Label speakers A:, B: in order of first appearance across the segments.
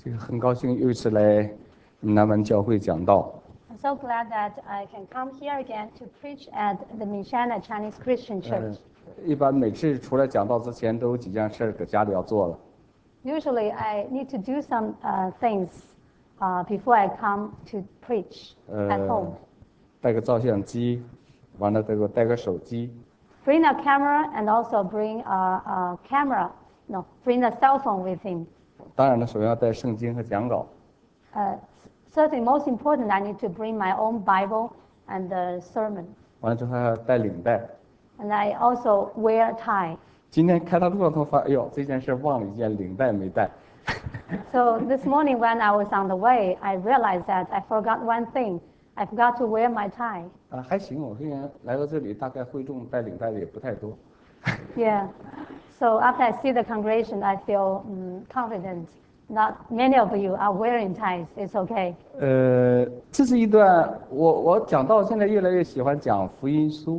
A: 这个很高兴又一次来南湾教会讲道。
B: I'm so glad that I can come here again to preach at the Mishana Chinese Christian Church.
A: 一般每次除了讲道之前，都有几件事搁家里要做了。
B: Usually, I need to do some things before I come to preach at home.
A: 带个照相机，完了这个带个手机。
B: Bring a camera and also bring a camera. No, bring a cell phone with him.
A: 当然了，首先要带圣经和讲稿。
B: Certainly, most important, I need to bring my own Bible and the sermon.
A: 完了之后还要带领带。
B: And I also wear a tie.
A: 今天开到路上头发，哎呦，这件事忘了一件，领带没带。
B: So this morning when I was on the way, I realized that I forgot one thing. I forgot to wear my tie.
A: 还行，我虽然来到这里，大概会众带领带的也不太多。
B: Yeah. So after I see the congregation, I feel confident. Not many of you are wearing ties. It's okay.
A: 这是一段我讲到现在越来越喜欢讲福音书。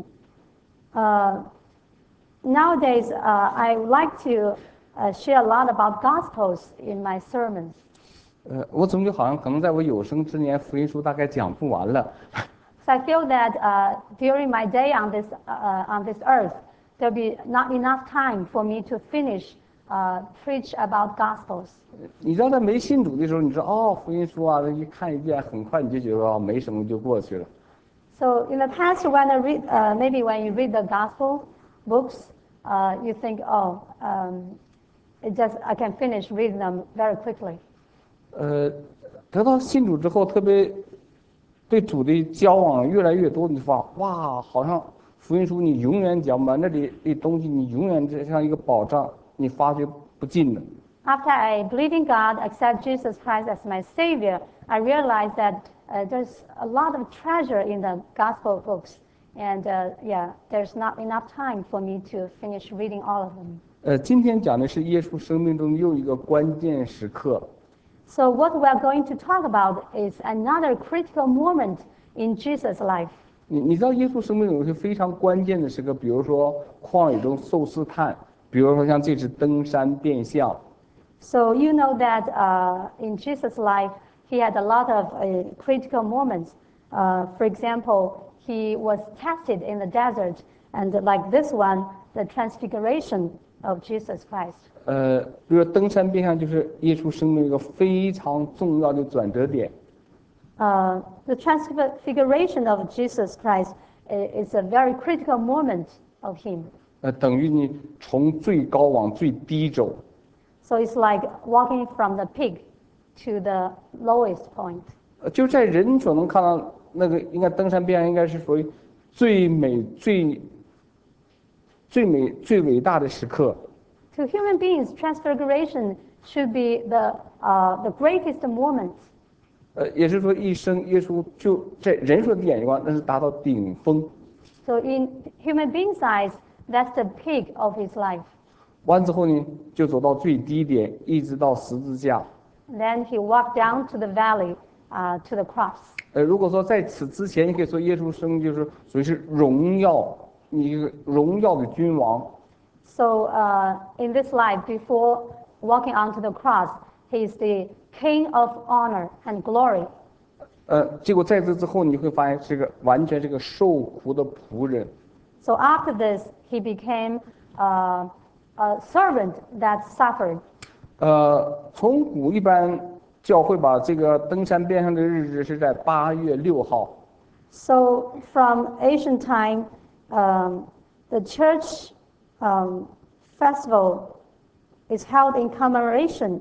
B: Nowadays, I like to share a lot about Gospels in my sermons.
A: 我总觉得好像可能在我有生之年，福音书大概讲不完了。
B: So I feel that during my day on this earth, there'll be not enough time for me to finish preach about Gospels.
A: 你知道在没信主的时候，你说哦，福音书啊，一看一遍，很快你就觉得哦，没什么就过去了。
B: So in the past, when I read, maybe when you read the Gospel books, you think, oh, I can finish reading them very quickly.
A: 得到信主之后，特别对主的交往越来越多，你发哇，好像福音书你永远讲不完，那里的东西你永远就像一个宝藏，你发掘不尽的。
B: After I believe in God, accept Jesus Christ as my Savior, I realized that there's a lot of treasure in the Gospel books, and there's not enough time for me to finish reading all of them.
A: 今天讲的是耶稣生命中又一个关键时刻。
B: So what we are going to talk about is another critical moment in Jesus' life.
A: 你知道耶稣生命有一些非常关键的时刻，比如说旷野中受试探，比如说像这次登山变相。
B: So you know that in Jesus' life, he had a lot of critical moments. For example, he was tested in the desert, and like this one, the transfiguration of Jesus Christ.
A: 比如说登山变相就是耶稣生命一个非常重要的转折点。
B: The transfiguration of Jesus Christ is a very critical moment of him.
A: 等于你从最高往最低走。
B: So it's like walking from the peak to the lowest point.
A: 就在人所能看到那个，应该登山变相应该是属于最美、最伟大的时刻。
B: To human beings, transfiguration should be the greatest moment.
A: 也就是说，一生耶稣就在人说的眼光，那是达到顶峰。
B: So in human beings' eyes, that's the peak of his life.
A: 完之后呢，就走到最低点，一直到十字架。
B: Then he walked down to the valley, to the cross.
A: 如果说在此之前，你可以说耶稣生就是属于是荣耀，你一个荣耀的君王。
B: So in this life, before walking onto the cross, he is the King of honor and glory.
A: 结果在这之后，你会发现是个完全是个受苦的仆人。
B: So after this, he became a servant that suffered.
A: 从古一般教会把这个登山变相的日子是在8月6号。
B: So from ancient time, the church festival is held in commemoration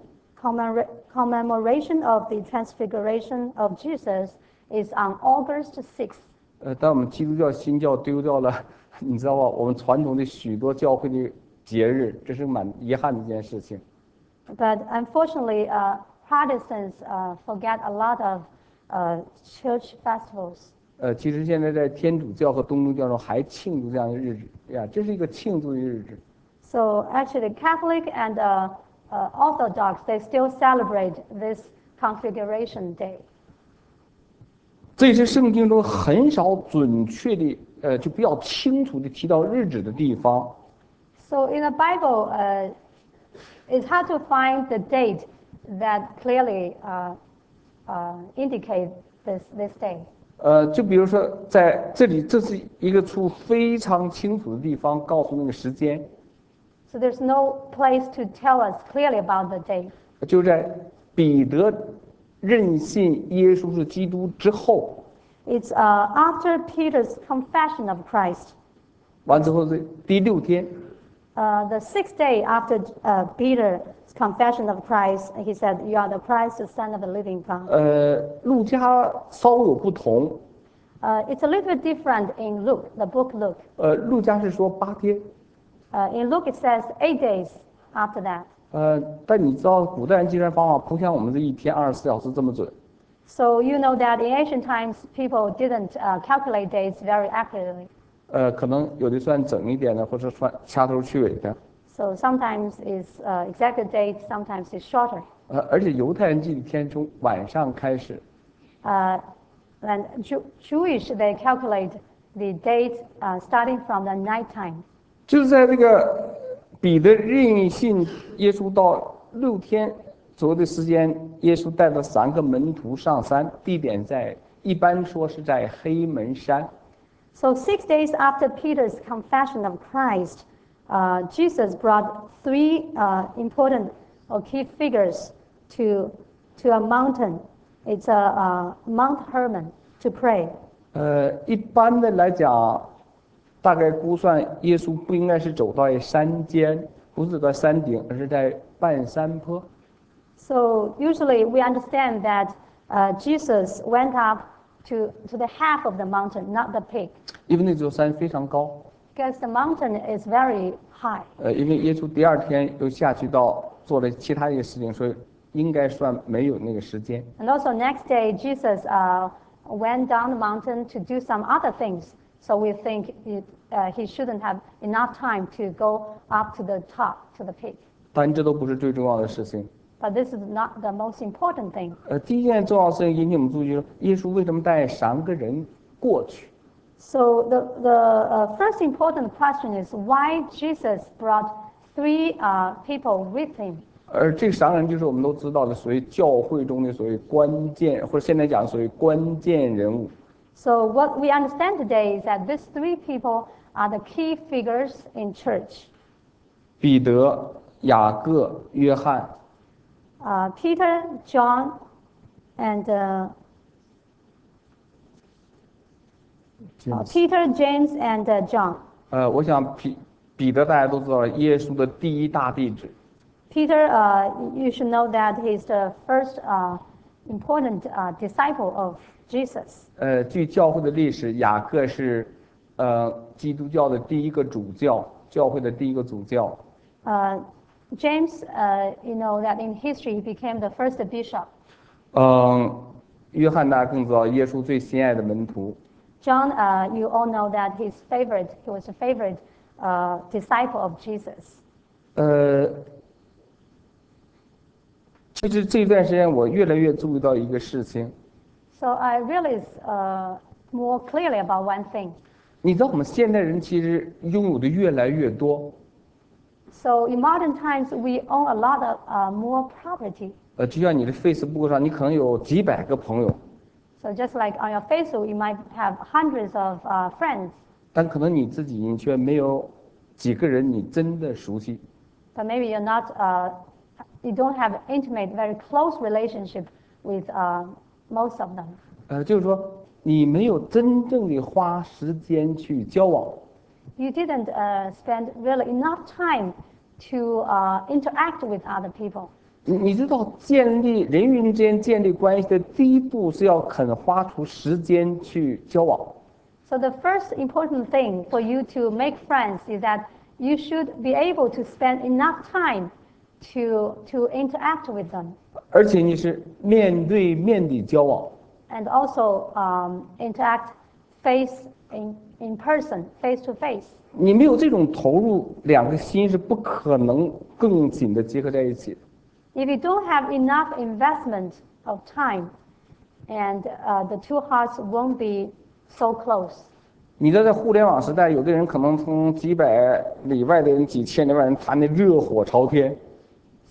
B: of the transfiguration of Jesus is on August 6th.
A: 但我们基督教新教丢掉了，你知道吧？我们传统的许多教会的节日，这是蛮遗憾的一件事情。
B: But unfortunately, Protestants forget a lot of church festivals.
A: 其实现在在天主教和东正教中还庆祝这样的日子呀，这是一个庆祝的日子。
B: So actually, Catholic and Orthodox, they still celebrate this Configuration Day.
A: 这是圣经中很少准确的，就比较清楚的提到日子的地方。
B: So in the Bible, it's hard to find the date that clearly indicate this day.
A: 就比如说在这里，这是一个处非常清楚的地方，告诉那个时间，
B: So there's no place to tell us clearly about the day.
A: 就在彼得认信耶稣是基督之后，
B: It's after Peter's confession of Christ.
A: 完之后是第6天，
B: The 6th day after Peter's confession of Christ, he said, "You are the Christ, the Son of the living God."
A: 路加稍有不同，
B: It's a little bit different in Luke, the book Luke.
A: 路加是说8天，
B: In Luke, it says 8 days after that.
A: 但你知道古代人计算方法不像我们这一天24小时这么准，
B: So you know that in ancient times, people didn't calculate days very accurately.
A: 可能有的算整一点的，或者算掐头去尾的，
B: So sometimes it's exact date, sometimes it's shorter.
A: 而且犹太人记的天从晚上开始，
B: And Jewish, they calculate the date starting from the nighttime.
A: 就是在这个彼得认信耶稣到6天左右的时间，耶稣带着3个门徒上山，地点在一般说是在黑门山。
B: So 6 days after Peter's confession of Christ, Jesus brought 3 important or key figures to a mountain. It's Mount Hermon to pray.
A: 一般的来讲，大概估算耶稣不应该是走到山间，不是走到山顶，而是在半山坡。
B: So usually we understand that Jesus went up to the half of the mountain, not the peak,
A: 因为那座山非常高。
B: because the mountain is very high.
A: 因为耶稣第2天又下去到做了其他一个事情，所以应该算没有那个时间。
B: And also next day, Jesus went down the mountain to do some other things. So we think he shouldn't have enough time to go up to the top, to the peak.
A: 但这都不是最重要的事情。
B: But this is not the most important thing.
A: 第一件重要事情引起我们注意，就是耶稣为什么带3个人过去？
B: So the first important question is why Jesus brought 3 people with him.
A: 而这3个人就是我们都知道的，所谓教会中的所谓关键，或者现在讲所谓关键人物。
B: So what we understand today is that these 3 people are the key figures in church.
A: 彼得、雅各、约翰。
B: Peter, John, and Peter, James, and John.
A: 我想彼得大家都知道，耶稣的第1大弟子。
B: Peter, you should know that he's the first important disciple of Jesus.
A: 据教会的历史，雅各是基督教的第1个主教，教会的第1个主教。
B: James, you know that in history he became the first bishop.
A: 约翰大家更知道，耶稣最心爱的门徒。
B: John, you all know that he was a favorite disciple of Jesus.
A: 其实这段时间我越来越注意到一个事情，
B: So I realized more clearly about one thing.
A: 你知道我们现代人其实拥有的越来越多，
B: So in modern times, we own a lot of more property.
A: 就像你的 Facebook 上，你可能有几百个朋友，
B: So just like on your Facebook, you might have hundreds of friends,
A: 但可能你自己你却没有几个人你真的熟悉。
B: but maybe you don't have intimate, very close relationship with most of them.
A: 就是说你没有真正的花时间去交往。
B: You didn't spend really enough time to interact with other people.
A: 你知道建立人与人之间建立关系的第1步是要肯花出时间去交往。
B: So the first important thing for you to make friends is that you should be able to spend enough time to interact with them.
A: 而且你是面对面的交往。
B: And also interact in person, face to face.
A: 你没有这种投入，2个心是不可能更紧的结合在一起的。
B: If you don't have enough investment of time, and the 2 hearts won't be so close.
A: 你知道，在互联网时代，有的人可能从几百里外的人、几千里外人谈的热火朝天，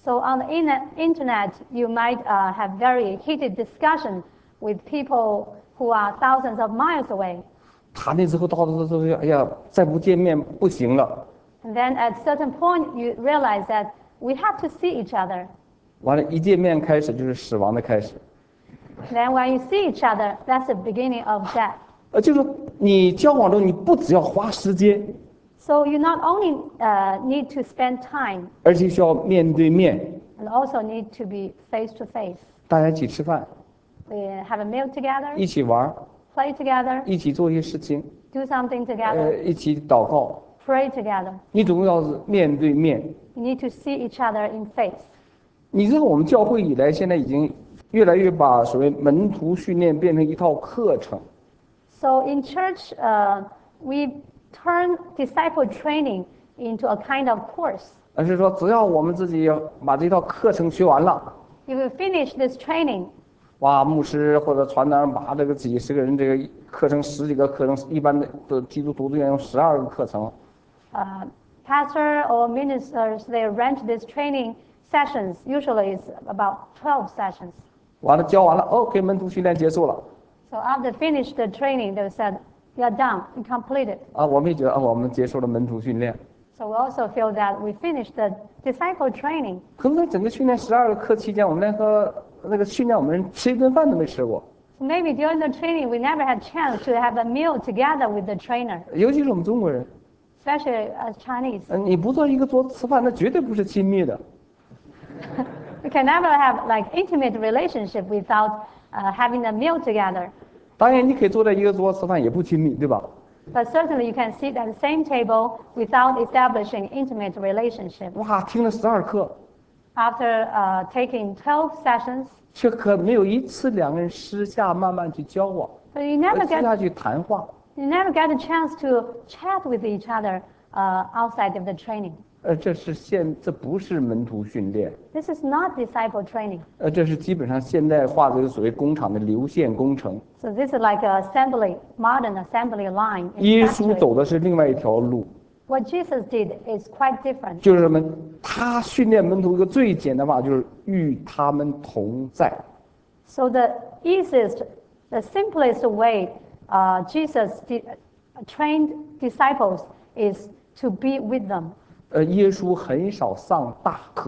B: So on the internet, you might have very heated discussion with people who are thousands of miles away.
A: 他那时候到的时候，哎呀，再不见面不行了。
B: And then at certain point, you realize that we have to see each other.
A: 完了，一见面开始就是死亡的开始。
B: Then when you see each other, that's the beginning of death.
A: 就是说你交往中，你不只要花时间，
B: So you not only need to spend time,
A: 而且需要面对面，
B: and also need to be face to face.
A: 大家一起吃饭，
B: We have a meal together,
A: 一起玩，
B: play together,
A: 一起做一些事情，
B: do something together,
A: 一起祷告。
B: pray together.
A: 你总要是面对面。
B: You need to see each other in face.
A: 你知道我们教会以来，现在已经越来越把所谓门徒训练变成一套课程。
B: So in church, we turn disciple training into a kind of course.
A: 而是说，只要我们自己把这套课程学完了，
B: If we finish this training,
A: 哇，牧师或者传道人把这个几十个人这个课程十几个课程，一般的基督徒都要用12个课程。
B: pastor or ministers, they arrange these training sessions. Usually it's about 12 sessions.
A: 完了教完了，OK，门徒训练结束了。
B: So after finish the training, they said, "You are done. You completed."
A: 我们也觉得我们结束了门徒训练。
B: So we also feel that we finished the disciple training.
A: 可能在整个训练12个课期间，我们连和那个训练我们人吃一顿饭都没吃过。
B: So maybe during the training, we never had chance to have a meal together with the trainer,
A: 尤其是我们中国人，
B: especially as Chinese.
A: 你不坐一个桌子吃饭，那绝对不是亲密的。
B: We can never have like intimate relationship without having a meal together.
A: 当然，你可以坐在一个桌子吃饭，也不亲密，对吧？
B: But certainly you can sit at the same table without establishing intimate relationship.
A: 哇，听了12课，
B: After taking 12 sessions,
A: 却可没有一次两个人私下慢慢去交往，
B: but you never
A: 私
B: get
A: 下去谈话。
B: you never get a chance to chat with each other outside of the training.
A: 这不是门徒训练，
B: This is not disciple training.
A: 这是基本上现代化的所谓工厂的流线工程。
B: So this is like a assembly, modern assembly line. in
A: 耶稣
B: factory.
A: 走的是另外一条路，
B: What Jesus did is quite different.
A: 就是什么？他训练门徒一个最简单的法，就是与他们同在。
B: So the easiest, the simplest way Jesus trained disciples is to be with them.
A: 耶稣很少上大课，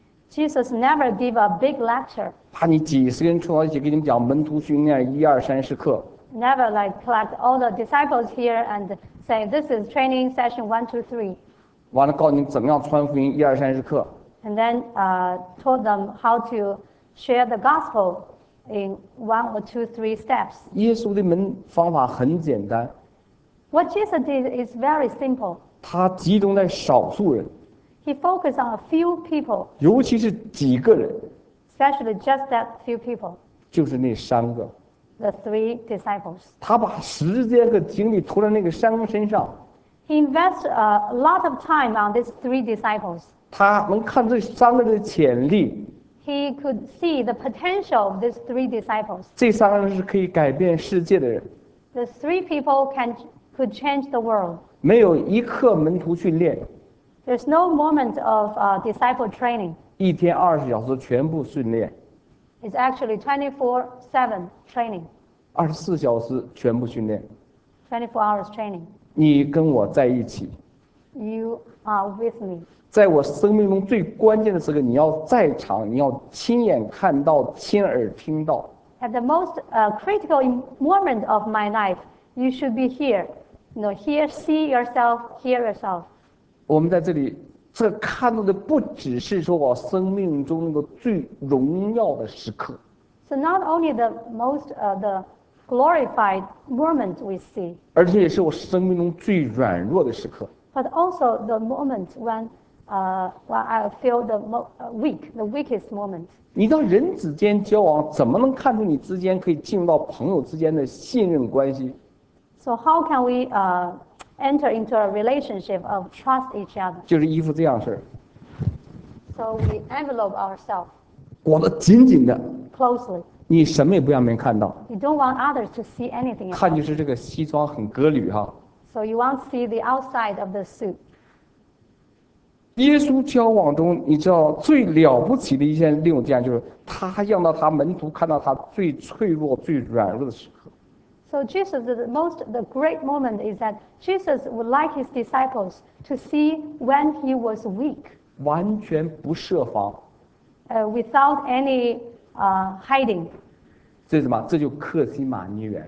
B: Jesus never gave a big lecture.
A: 把你几十个人凑到一起，给你们讲门徒训练1、2、30课。
B: Never like collect all the disciples here and say this is training session 1, 2, 3,
A: 完了告诉你怎么样传福音1、2、30课。
B: and then taught them how to share the gospel in 1 or 2, 3 steps.
A: 耶稣的方法很简单，
B: What Jesus did is very simple.
A: 他集中在少数人，
B: He focused on a few people,
A: 尤其是几个人，
B: especially just that few people,
A: 就是那3个。
B: the 3 disciples.
A: 他把时间和精力投在那个3个身上，
B: He invested a lot of time on these 3 disciples.
A: 他能看这3个人的潜力。
B: He could see the potential of these 3 disciples.
A: 这3个人是可以改变世界的人，
B: The 3 people could change the world.
A: 没有一课门徒训练，
B: There's no moment of disciple training.
A: 1天20小时全部训练，
B: It's actually 24/7 training,
A: 24小时全部训练。
B: 24 hours training.
A: 你跟我在一起，
B: You are with me.
A: 在我生命中最关键的时刻，你要在场，你要亲眼看到，亲耳听到。
B: At the most critical moment of my life, you should be here. Here, see yourself, hear yourself.
A: 我们在这里，这看到的不只是说我生命中那个最荣耀的时刻，
B: So not only the most the glorified moment we see,
A: 而且也是我生命中最软弱的时刻。
B: but also the moment when I feel the weak, the weakest moment.
A: 你到人之间交往，怎么能看出你之间可以进入到朋友之间的信任关系？
B: So how can we enter into a relationship of trust each other?
A: 就是衣服这样式儿，
B: So we envelope ourselves
A: 裹得紧紧的，
B: closely.
A: 你什么也不让别人看到，
B: You don't want others to see anything.
A: 看就是这个西装很革履哈。
B: So you won't see the outside of the suit.
A: 耶稣交往中，你知道最了不起的一件另一件，就是他让到他门徒看到他最脆弱、最软弱的时刻。
B: So Jesus, the great moment is that Jesus would like his disciples to see when he was weak,
A: 完全不设防，
B: without any hiding.
A: 这是什么？这就克西马尼园。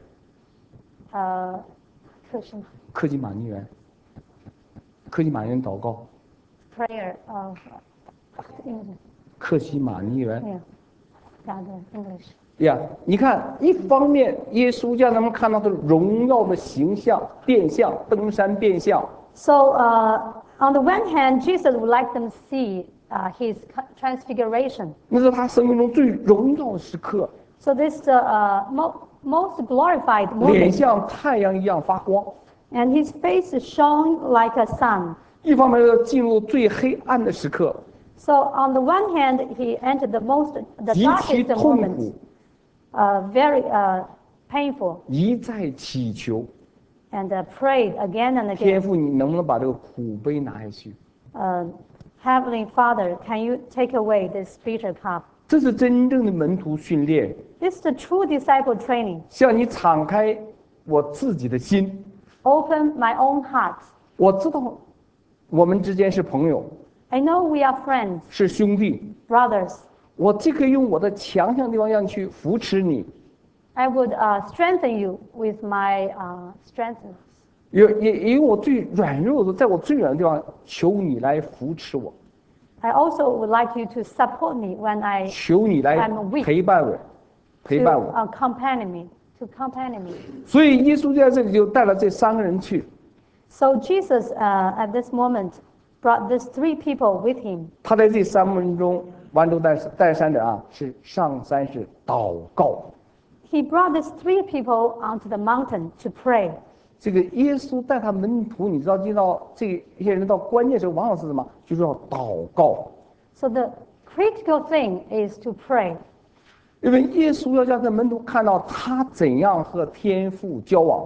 A: 克西马尼园，克西马尼园祷告。
B: prayer of English.
A: 克西马尼园。
B: Yeah, English.
A: 呀，你看，一方面耶稣让他们看到的荣耀的形象变相，登山变相。
B: So on the one hand, Jesus would like them to see his transfiguration.
A: 那是他生命中最荣耀的时刻。
B: So this is the most glorified
A: 脸
B: moment.
A: 像太阳一样发光。
B: And his face shone like a sun.
A: 一方面要进入最黑暗的时刻，
B: So on the one hand, he entered the
A: 极其
B: darkest
A: 痛
B: moment,
A: 苦，
B: very painful,
A: 一再祈求
B: and prayed again and
A: 天
B: again.
A: 父，你能不能把这个苦杯拿下去？
B: Heavenly Father, can you take away this bitter cup?
A: 这是真正的门徒训练，
B: This is the true disciple training.
A: 向你敞开我自己的心。
B: Open my own heart.
A: 我知道我们之间是朋友，
B: I know we are friends,
A: 是兄弟，
B: brothers.
A: 我既可以用我的强项地方让你去扶持你，
B: I would strengthen you with my strength.
A: 也用我最软弱的，在我最软的地方求你来扶持我，
B: I also would like you to support me when I
A: 求你来
B: I'm weak.
A: 陪伴我，陪伴我。
B: accompany me. To accompany me.
A: 所以耶稣在这里就带了这三个人去，
B: So Jesus, at this moment, brought these three people with him.
A: 他在这三个人中，豌豆带山者啊，是上山是祷告。
B: He brought these three people onto the mountain to pray.
A: 这个耶稣带他门徒，你知道，进到这些人到关键时候，往往是什么？就是要祷告，
B: So the critical thing is to pray.
A: 因为耶稣要让这门徒看到他怎样和天父交往。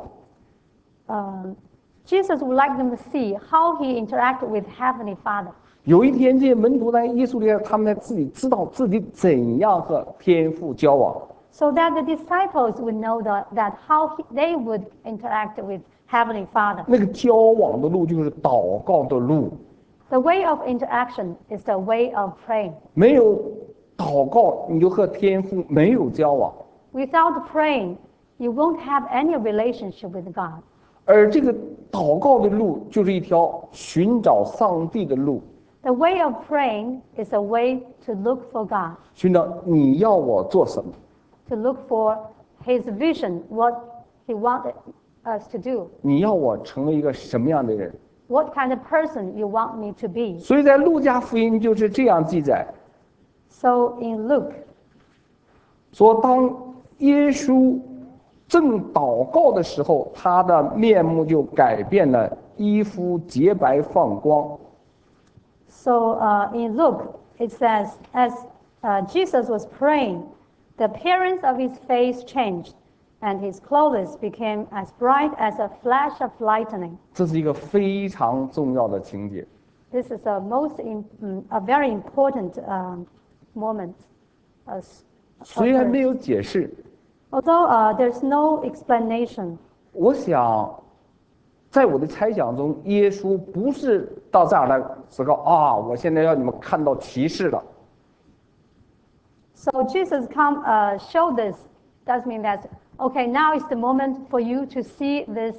B: Jesus would like them to see how he interacted with Heavenly Father.
A: 有一天，这些门徒在耶稣里，他们自己知道自己怎样和天父交往。
B: So that the disciples would know that how they would interact with Heavenly Father.
A: 那个交往的路就是祷告的路，
B: The way of interaction is the way of praying.
A: 没有祷告，你就和天父没有交往。
B: Without praying, you won't have any relationship with God.
A: 而这个祷告的路，就是一条寻找上帝的路，
B: The way of praying is a way to look for God,
A: 寻找你要我做什么，
B: to look for his vision, what he wanted us to do,
A: 你要我成为一个什么样的人。
B: what kind of person you want me to be.
A: 所以在路加福音就是这样记载，
B: So in Luke,
A: 说当耶稣正祷告的时候，他的面目就改变了，衣服洁白放光。
B: so in Luke, it says, as Jesus was praying, the appearance of his face changed, and his clothes became as bright as a flash of lightning.
A: 这是一个非常重要的情节。
B: This is a very important moment. As-
A: 虽然没有解释，
B: Although there's no explanation,
A: 我想，在我的猜想中，耶稣不是到这儿来思考啊，我现在要你们看到启示了。
B: so Jesus come show this. Does mean that okay, now is the moment for you to see this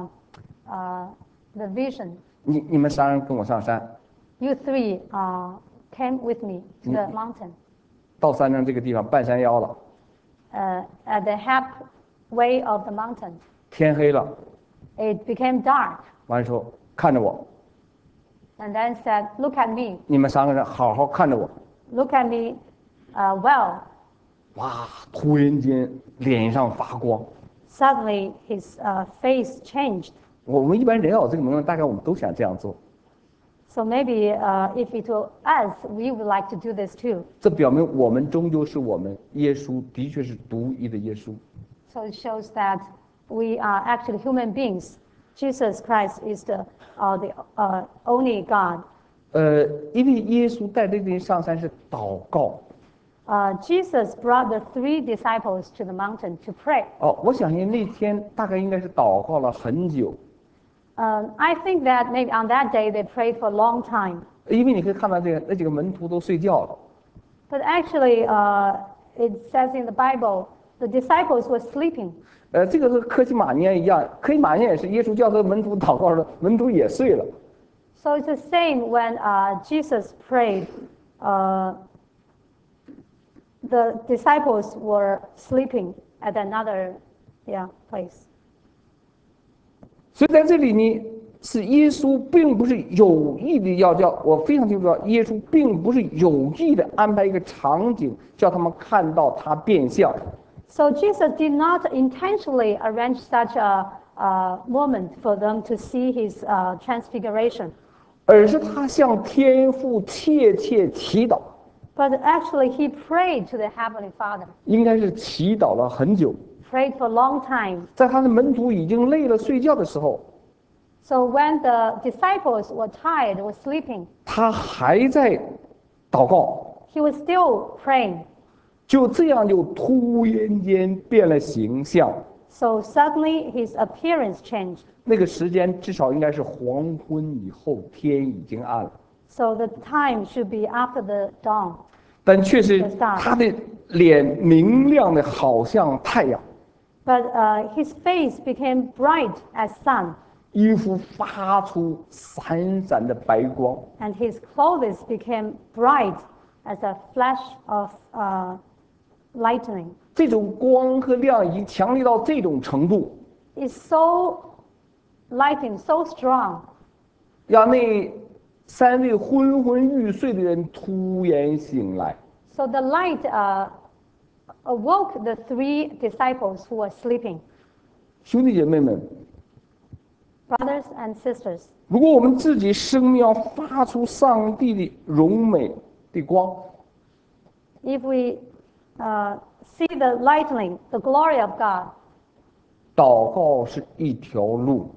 B: the vision.
A: 你们三人跟我上山，
B: You three came with me to the mountain
A: 到山上这个地方半山腰了，
B: at the halfway of the mountain.
A: 天黑了，
B: It became dark,
A: 完了说看着我，
B: and then said, "Look at me,
A: 你们三个人好好看着我。
B: look at me, well."
A: 哇，突然间脸上发光。
B: Suddenly, his face changed.
A: 我们一般人要有这个能力，大概我们都想这样做。
B: So maybe if it were us, we would like to do this too.
A: 这表明我们终究是我们，耶稣的确是独一的耶稣。
B: So it shows that we are actually human beings. Jesus Christ is the only God.
A: 因为耶稣带这群人上山是祷告。
B: Jesus brought the 3 disciples to the mountain to pray.
A: 我相信那天大概应该是祷告了很久。
B: I think that maybe on that day they prayed for a long time.
A: 因为你可以看到那几个门徒都睡觉了。
B: But actually, it says in the Bible, the disciples were sleeping.
A: 这个和科西玛尼亚一样，科西玛尼亚也是耶稣叫他门徒祷告的，门徒也睡了。
B: So it's the same when Jesus prayed. The disciples were sleeping at another, place.
A: 所以在这里呢，是耶稣并不是有意的要叫，我非常清楚，耶稣并不是有意的安排一个场景，叫他们看到他变相。
B: So Jesus did not intentionally arrange such a moment for them to see his transfiguration.
A: 而是他向天父切祈祷。
B: But actually, he prayed to the Heavenly Father.
A: 应该是祈祷了很久。
B: Prayed for a long time.
A: 在他的门徒已经累了睡觉的时候，
B: So when the disciples were tired, were sleeping,
A: 他还在祷告。
B: he was still praying.
A: 就这样就突然间变了形象。
B: So suddenly his appearance changed.
A: 那个时间至少应该是黄昏以后，天已经暗了。
B: So the time should be after the dawn.
A: 但却是他的脸明亮的，好像太阳。
B: But his face became bright as sun.
A: 衣服发出闪闪的白光。
B: And his clothes became bright as a flash of lightning.
A: 这种光和亮已经强烈到这种程度。
B: It's so lightning, so strong.
A: 让那3位昏昏欲睡的人突然醒来。
B: So the light awoke the 3 disciples who were sleeping.
A: 兄弟姐妹们，
B: Brothers and sisters,
A: 如果我们自己生命要发出上帝的荣美的光，
B: if we see the lightning, the glory of God,
A: 祷告是一条路，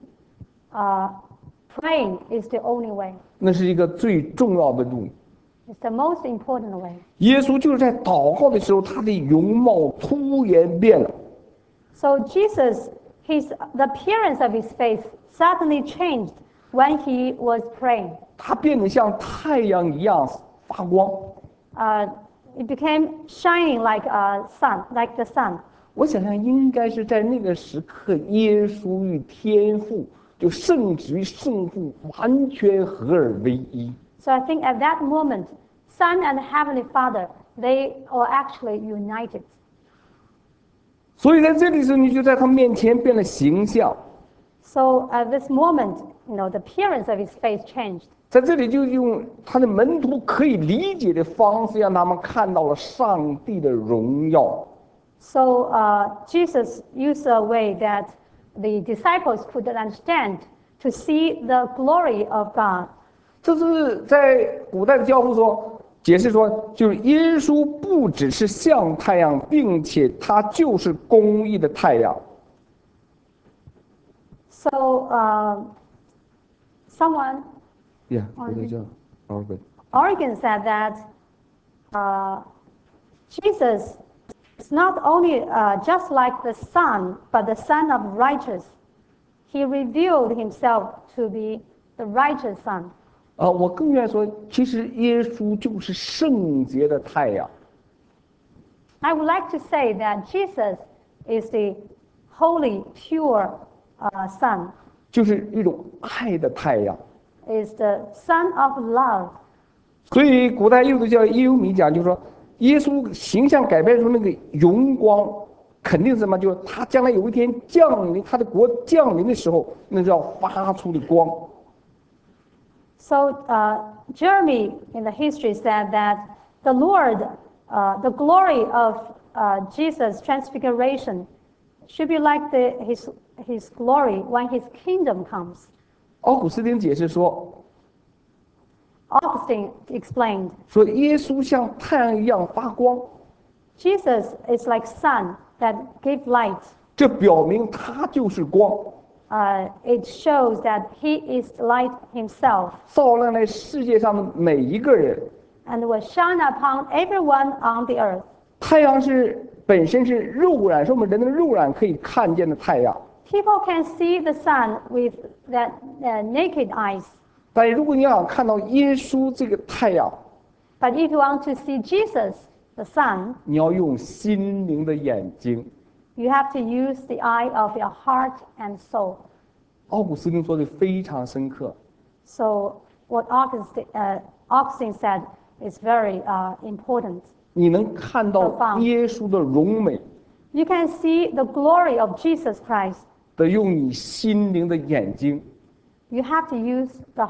B: praying is the only way.
A: 那是一个最重要的路。
B: It's the most important way.
A: 耶稣就是在祷告的时候，他的容貌突然变了。
B: So Jesus, the appearance of his face suddenly changed when he was praying.
A: 他变得像太阳一样发光。
B: It became shining like sun, like the sun.
A: 我想象应该是在那个时刻，耶稣与天父就圣子与圣父完全合而为一。
B: So I think at that moment, Son and Heavenly Father, they are actually united.
A: 所以在这里时，你就在他面前变了形象。
B: So at this moment, the appearance of his face changed.
A: 在这里就用他的门徒可以理解的方式，让他们看到了上帝的荣耀。
B: So Jesus used a way that the disciples could understand to see the glory of God.
A: 这是在古代的教父解释说，就是耶稣不只是像太阳，并且他就是公义的太阳。
B: So someone,
A: Yeah, 这个叫
B: Origen said that Jesus is not only just like the sun, but the Son of righteous. He revealed himself to be the righteous Son.
A: 我更愿意说，其实耶稣就是圣洁的太阳。
B: I would like to say that Jesus is the holy, pure Son.
A: 就是一种爱的太阳。
B: Is the Son of love.
A: 所以古代有的叫耶稣米讲，就是说，耶稣形象改变出那个荣光，肯定是什么？就是他将来有一天降临，他的国降临的时候，那叫发出的光。
B: So Jeremy in the history said that the Lord, the glory of Jesus' transfiguration should be like his glory when his kingdom comes.
A: 奥古斯丁解释说，
B: Augustine explained,
A: 说耶稣像太阳一样发光，
B: Jesus is like sun that give light.
A: 这表明他就是光。
B: it shows that he is light himself
A: 照亮了世界上的每一个人。
B: and will shine upon everyone on the earth.
A: 太阳本身是肉眼，是我们人的肉眼可以看见的太阳。
B: People can see the sun with that naked eyes.
A: 但如果你想看到耶稣这个太阳，
B: But if you want to see Jesus, the sun,
A: 你要用心灵的眼睛。
B: you have to use the eye of your heart and soul.
A: 奥古斯丁说的非常深刻，
B: So what Augustine said is very important.
A: 你能看到耶稣的荣美，
B: You can see the glory of Jesus Christ.
A: 得用你心灵的眼睛。
B: You have to use the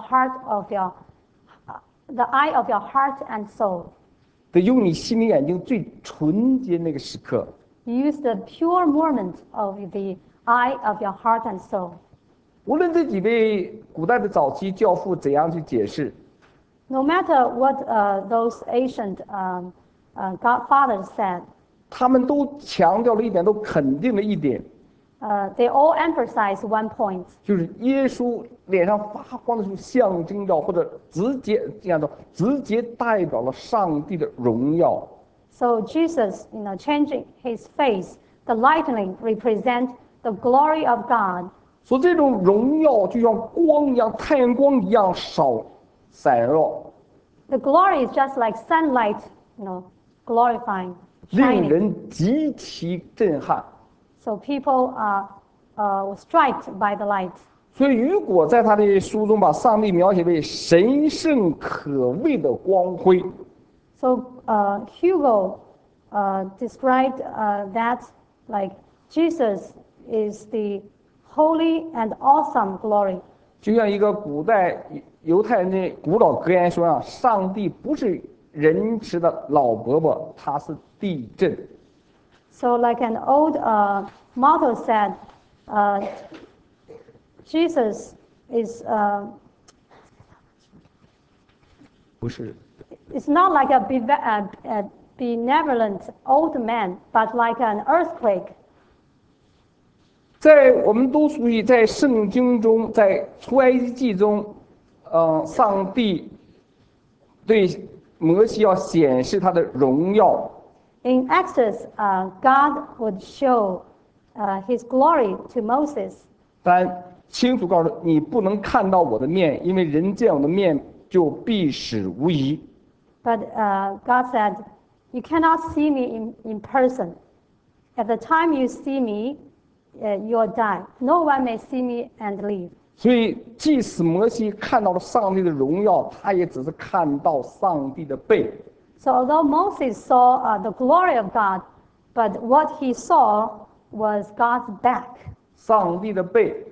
B: eye of your heart and soul.
A: 得用你心灵眼睛最纯洁那个时刻。
B: You use the pure moment of the eye of your heart and soul.
A: 无论这几位古代的早期教父怎样去解释，
B: No matter what those ancient godfathers said,
A: 他们都强调了一点，都肯定了一点，
B: they all emphasize one point.
A: 就是耶稣脸上发光的时候，象征着或者直接代表了上帝的荣耀。
B: So Jesus, changing his face, the lightning represent the glory of God.
A: 说这种荣耀就像光一样，太阳光一样闪耀，
B: The glory is just like sunlight, glorifying,
A: 令
B: shining.
A: 人极其震撼。
B: So people are struck by the light.
A: 所以，雨果在他的书中把上帝描写为神圣可畏的光辉。
B: So Hugo described that like Jesus is the holy and awesome glory.
A: 就像一个古代犹太人的古老格言说啊，上帝不是仁慈的老伯伯，他是地震。
B: So like an old motto said, Jesus is
A: 不是，
B: it's not like a benevolent old man, but like an earthquake.
A: 在我们都属于在圣经中，在出埃及记中，上帝对摩西要显示他的荣耀。
B: In Exodus, God would show his glory to Moses.
A: 但清楚告诉你不能看到我的面，因为人见我的面就必死无疑。
B: But God said, you cannot see me in person. At the time you see me, you'll die. No one may see me and live.
A: 所以，即使摩西看到了上帝的荣耀，他也只是看到上帝的背。
B: So although Moses saw the glory of God, but what he saw was God's back.
A: 上帝的背，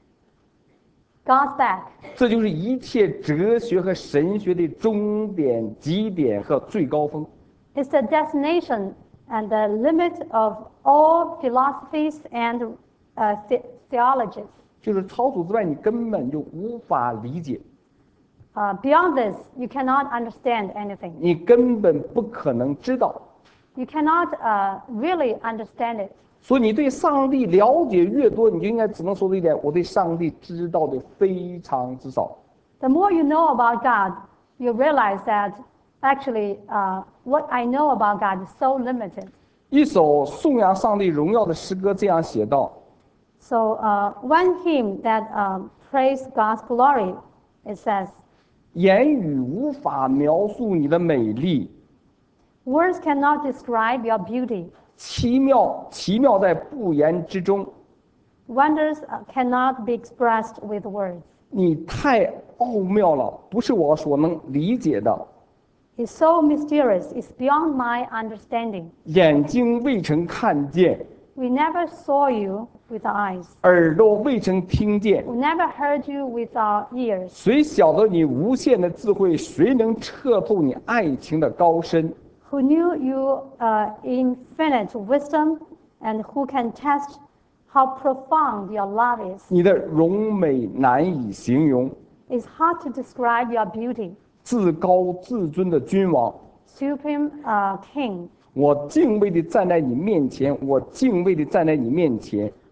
B: God's back.
A: 这就是一切哲学和神学的终点、极点和最高峰。
B: It's the destination and the limit of all philosophies and theologies.
A: 就是超除之外，你根本就无法理解，
B: Beyond this, you cannot understand anything.
A: 你根本不可能知道。
B: You cannot really understand it.
A: 所以，你对上帝了解越多，你就应该只能说这一点：我对上帝知道的非常之少。
B: The more you know about God, you realize that actually what I know about God is so limited.
A: 一首颂扬上帝荣耀的诗歌这样写道：
B: So one hymn that praise God's glory, it says,
A: 言语无法描述你的美丽，
B: words cannot describe your beauty.
A: 奇妙在不言之中。
B: Wonders cannot be expressed with words.
A: 你太奥妙了，不是我所能理解的。
B: It's so mysterious. It's beyond my understanding.
A: 眼睛未曾看见，
B: We never saw you with our eyes.
A: 耳朵未曾听见，
B: We never heard you with our ears.
A: 谁晓得你无限的智慧？谁能彻透你爱情的高深？
B: Who knew you infinite wisdom, and who can test how profound your love is?
A: 你的荣美难以形容，
B: It's hard to describe your beauty.
A: 至高至尊的君王，
B: Supreme King,
A: 我敬畏地站在你面前，我敬畏地站在你面前。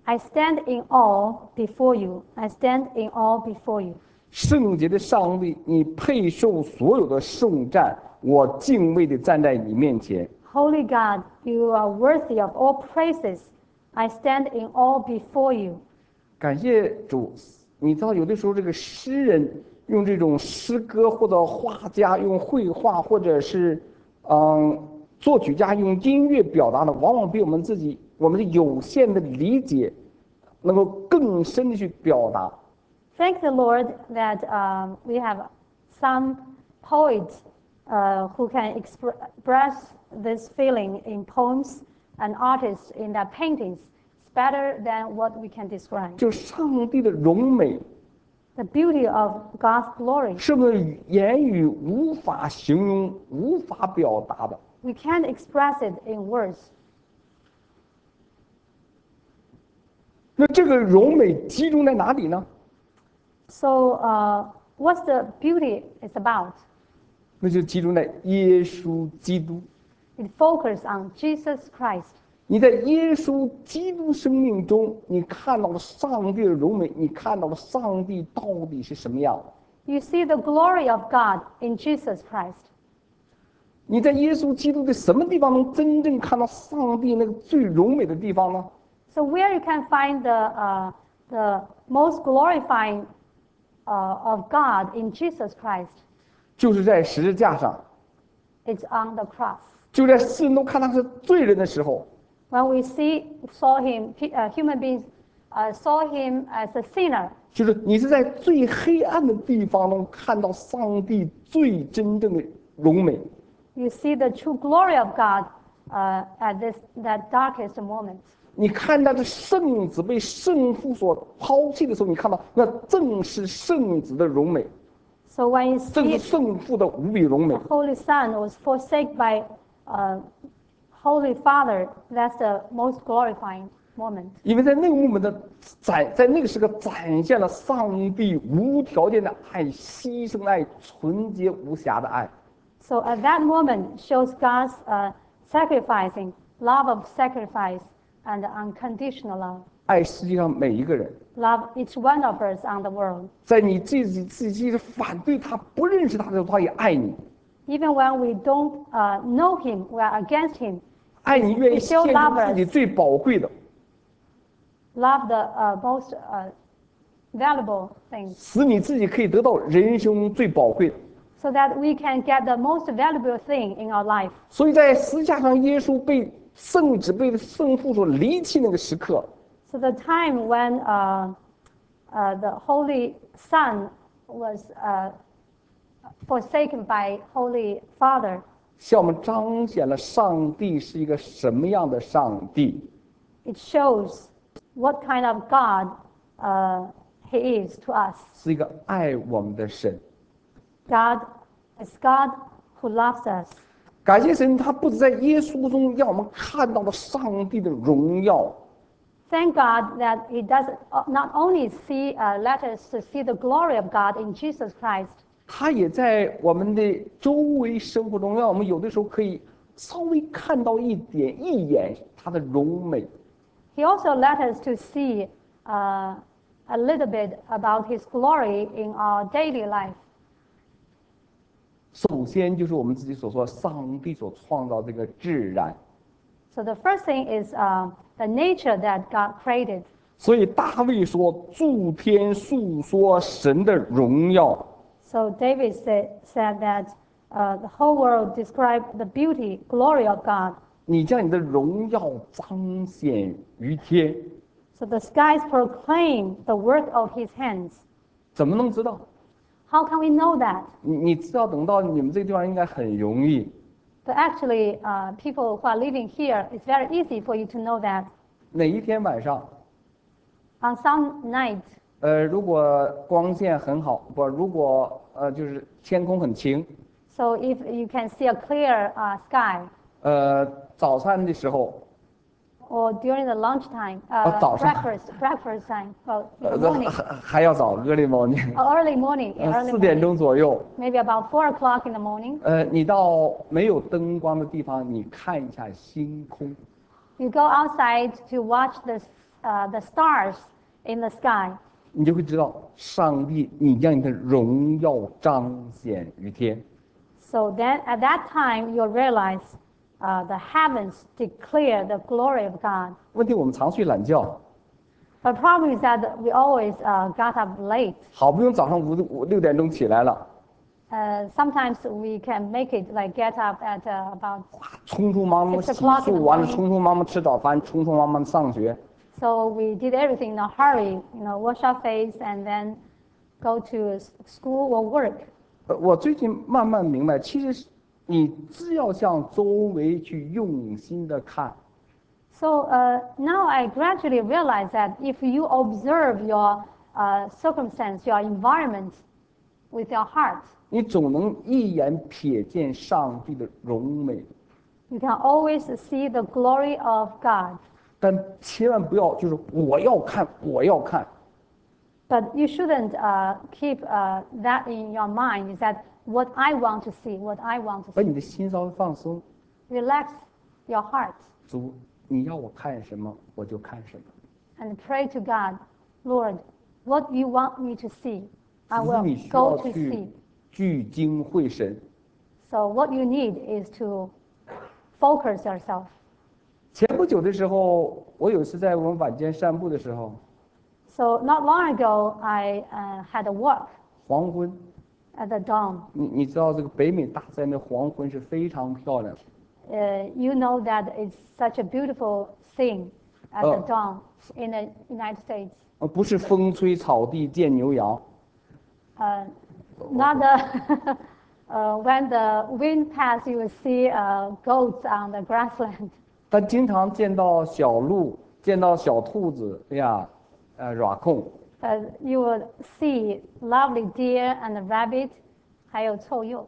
B: I stand in awe before you. I stand in awe before you.
A: 圣洁的上帝，你配受所有的颂赞，我敬畏地站在你面前。
B: Holy God, you are worthy of all praises. I stand in awe before you.
A: 感谢主，你知道有的时候这个诗人用这种诗歌，或者画家用绘画，或者是作曲家用音乐表达的，往往比我们有限的理解能够更深的去表达。
B: Thank the Lord that we have some poets who can express this feeling in poems and artists in their paintings. It's better than what we can describe.
A: 就上帝的荣美，
B: The beauty of God's glory.
A: 是我们言语无法形容、无法表达的。
B: We can't express it in words.
A: 那这个荣美集中在哪里呢？
B: So what's the beauty is about?
A: 那就集中在耶稣基督。
B: It focuses on Jesus Christ.
A: 你在耶稣基督生命中，你看到了上帝的荣美，你看到了上帝到底是什么样的。
B: You see the glory of God in Jesus Christ.
A: 你在耶稣基督的什么地方能真正看到上帝那个最荣美的地方呢？
B: So where you can find the most glorifying of God in Jesus Christ,
A: 就是在十字架上，
B: it's on the cross.
A: 就在世人都看他是罪人的时候，
B: When we saw him, human beings saw him as a sinner.
A: 就是你是在最黑暗的地方能看到上帝最真正的荣美。
B: You see the true glory of God at that darkest moment.
A: 你看到这圣子被圣父所抛弃的时候，你看到那正是圣子的荣美，
B: So when you
A: 正
B: see
A: 是圣父的无比荣美。
B: the Holy Son was forsaken by Holy Father, that's the most glorifying moment.
A: 因为在那个moment的在那个时刻展现了上帝无条件的爱、牺牲爱、纯洁无瑕的爱。
B: So at that moment shows God's sacrificing, love of sacrifice, and unconditional love.
A: 爱世界上每一个人，
B: Love each one of us on the world.
A: 在你自己反对他、不认识他的时候，他也爱你，
B: Even when we don't know Him, we are against Him.
A: 爱你愿意
B: He
A: 献
B: still
A: 出
B: loves
A: 自己
B: us.
A: 最宝贵的，
B: Love the most valuable things,
A: 使你自己可以得到人生中最宝贵的。
B: so that we can get the most valuable thing in our life.
A: 所以在十字架上，耶稣被圣子、被圣父所离弃那个时刻，
B: So the time when the Holy Son was forsaken by Holy Father,
A: 向我们彰显了上帝是一个什么样的上帝。
B: it shows what kind of God He is to us.
A: 是一个爱我们的神。
B: God is God who loves us.
A: 感谢神，他不止在耶稣中让我们看到了上帝的荣耀，
B: Thank God that He does not only let us to see the glory of God in Jesus Christ,
A: 他也在我们的周围生活中，让我们有的时候可以稍微看到一眼他的荣美。
B: He also let us to see a little bit about His glory in our daily life.
A: 首先就是我们自己所说，上帝所创造这个自然。
B: So the first thing is the nature that God created.
A: 所以大卫说：“诸天述说神的荣耀。”
B: So David said that the whole world described the beauty, glory of God.
A: 你将你的荣耀彰显于天，
B: So the skies proclaim the work of His hands.
A: 怎么能知道？
B: How can we know that?
A: 你知道，等到你们这个地方应该很容易。
B: But actually, people who are living here, it's very easy for you to know that.
A: 哪一天晚上，
B: On some night,
A: 如果光线很好，如果就是天空很晴，
B: so if you can see a clear sky,
A: 早餐的时候，
B: or during the lunchtime,
A: 早上。
B: breakfast time, well, in the morning,
A: 还要早，early morning，
B: or early morning, in early
A: 4点
B: morning,
A: 钟左右。
B: maybe about 4 o'clock in the morning,
A: 你到没有灯光的地方，你看一下星空，
B: you go outside to watch the the stars in the sky.
A: 你就会知道，上帝，你将你的荣耀彰显于天。
B: So then at that time, you'll realize the heavens declare the glory of God.
A: 问题我们常睡懒觉，
B: But the problem is that we always got up late.
A: 好不容易早上6点钟起来了，
B: Sometimes we can make it like get up at about.
A: 匆匆忙忙
B: 6
A: 洗
B: o'clock in
A: 漱
B: the
A: 完了，
B: morning.
A: 匆匆忙忙吃早饭，匆匆忙忙上学。
B: So we did everything in a hurry, wash our face and then go to school or work.
A: 我最近慢慢明白，其实你只要向周围去用心的看，
B: So now I gradually realize that if you observe your circumstance, your environment with your heart,
A: 你总能一眼瞥见上帝的荣美。
B: you can always see the glory of God.
A: 但千万不要就是我要看，我要看。
B: But you shouldn't keep that in your mind, is that what I want to see, what I want to
A: 把
B: see.
A: 你的心稍微放松，
B: Relax your heart
A: 主，你要我看什么，我就看什么。
B: and pray to God, Lord, what you want me to see, I
A: 只是
B: will
A: 你需
B: go
A: 要
B: to
A: 去
B: see.
A: 聚精会神。
B: So what you need is to focus yourself.
A: 前不久的时候，我有一次在我们晚间散步的时候，
B: So not long ago, I had a walk
A: 黄昏，
B: at the dawn.
A: 你知道这个北美大山的黄昏是非常漂亮。
B: You know that it's such a beautiful thing at the
A: Oh.
B: dawn in the United States.
A: 不是风吹草低见牛羊，
B: Not the when the wind passes, you will see goats on the grassland.
A: 但经常见到小鹿，见到小兔子，哎呀，软控。
B: You will see lovely deer and rabbit, 还有臭鼬。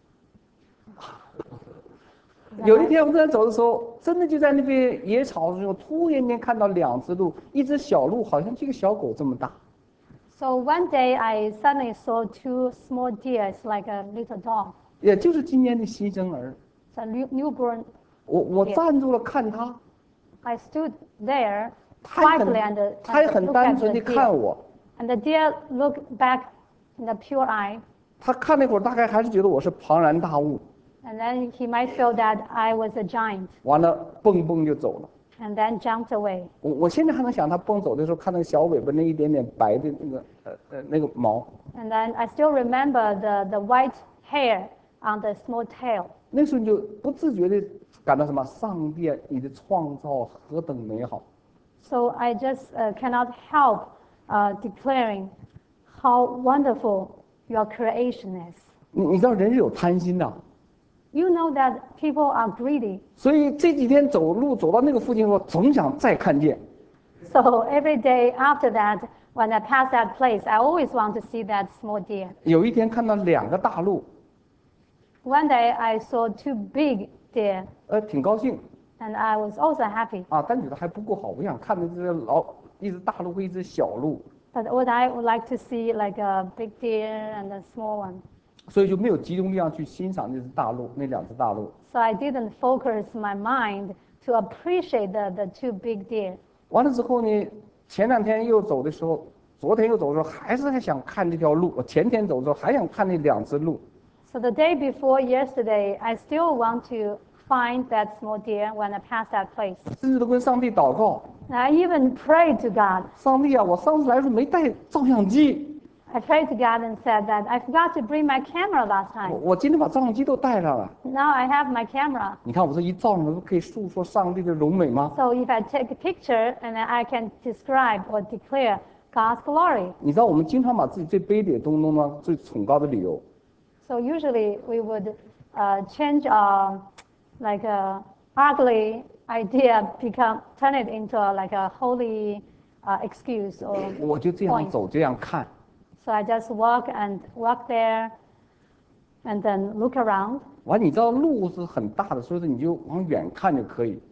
A: 有一天我们在走的时候，真的就在那边野草的时候，突然间看到2只鹿，一只小鹿好像这个小狗这么大，
B: So one day I suddenly saw 2 small deers like a little dog.
A: 也就是今年的新生儿。
B: It's a newborn.
A: 我站住了看它，
B: I stood there
A: 它也
B: quietly
A: 很
B: and
A: 它也
B: looked
A: 很
B: at
A: 单
B: the
A: 纯的看
B: deer.
A: 我，
B: And the deer looked back in the pure eye.
A: 它看那会儿大概还是觉得我是庞然大物，
B: And then he might feel that I was a giant.
A: 完了蹦蹦就走了。
B: And then jumped away.
A: 我现在还能想它蹦走的时候，看那个小尾巴那一点点白的那个毛，
B: And then I still remember the white hair on the small tail.
A: 那时候你就不自觉的感到什么？上帝啊，你的创造何等美好！
B: So I just cannot help declaring how wonderful your creation is.
A: 你知道人是有贪心的，
B: You know that people are greedy.
A: 所以这几天走路走到那个附近的时候，总想再看见。
B: So every day after that, when I pass that place, I always want to see that small deer.
A: 有一天看到2个大鹿，
B: One day I saw 2 big deer,
A: 挺高兴
B: and I was also happy.
A: 啊，但觉得还不够好，我想看的这一只大鹿和一只小鹿，
B: But what I would like to see like a big deer and a small one.
A: 所以就没有集中力量去欣赏那2只大鹿。
B: So I didn't focus my mind to appreciate the 2 big deer.
A: 完了之后呢，前2天又走的时候，昨天又走的时候，还是还想看这条路。我前天走的时候还想看那2只鹿。
B: So the day before yesterday, I still want to find that small deer when I pass that place.
A: 甚至都跟上帝祷告，
B: And I even prayed to God.
A: 上帝啊，我上次来的时候没带照相机，
B: I prayed to God and said that I forgot to bring my camera last
A: 我
B: time.
A: 我今天把照相机都带上了。
B: Now I have my camera.
A: 你看我这一照上，不可以诉说上帝的荣美吗？
B: So if I take a picture and then I can describe or declare God's glory.
A: 你知道我们经常把自己最卑劣的东西弄到最崇高的理由。
B: So usually we would change our like a ugly idea, turn it into like a holy excuse or
A: 我就这样
B: point.
A: 走，这样看。
B: So I just walk there, and then look around.
A: 完，你知道路是很大的，所以说你就往远看就可以。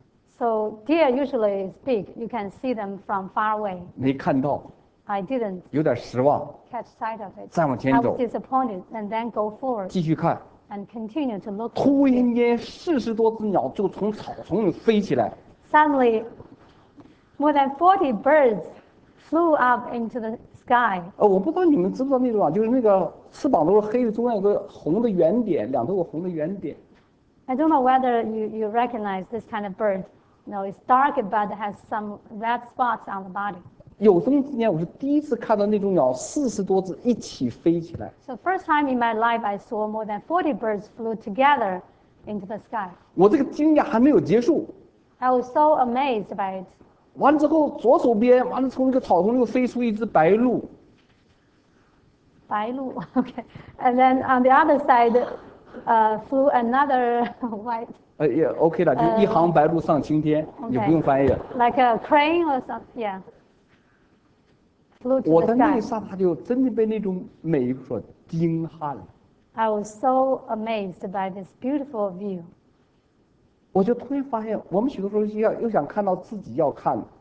B: So deer usually is big. You can see them from far away.
A: 没看到，
B: I didn't
A: 有点失望，
B: catch sight of it.
A: 再往
B: I
A: 前
B: was
A: 走，
B: disappointed, and then go forward
A: 继续看。
B: and continue to look.
A: 突然间，40多只鸟就从草丛里飞起来，
B: Suddenly, more than 40 birds flew up into the sky.
A: 我不知道你们知不知道那种啊，就是那个翅膀都是黑的，中间有个红的圆点，两头有红的圆点。
B: I don't know whether you recognize this kind of bird. No, it's dark, but it has some red spots on the body.
A: 有生之年，我是第一次看到那种鸟40多只一起飞起来。
B: So first time in my life, I saw more than 40 birds flew together into the sky.
A: 我这个惊讶还没有结束，
B: I was so amazed by it.
A: 完了之后，左手边完了从那个草丛又飞出一只白鹭，
B: 白鹭, okay. And then on the other side, flew another white,
A: 也 OK 了，就是一行白鹭上青天，你不用翻译了。
B: like a crane or something. Yeah. Flew to
A: 我
B: the
A: 在那一
B: sky.
A: 刹那就真的被那种美所惊撼了，
B: I was so amazed by this beautiful view.
A: 我就突然发现，我们许多时候又想看到自己要看的，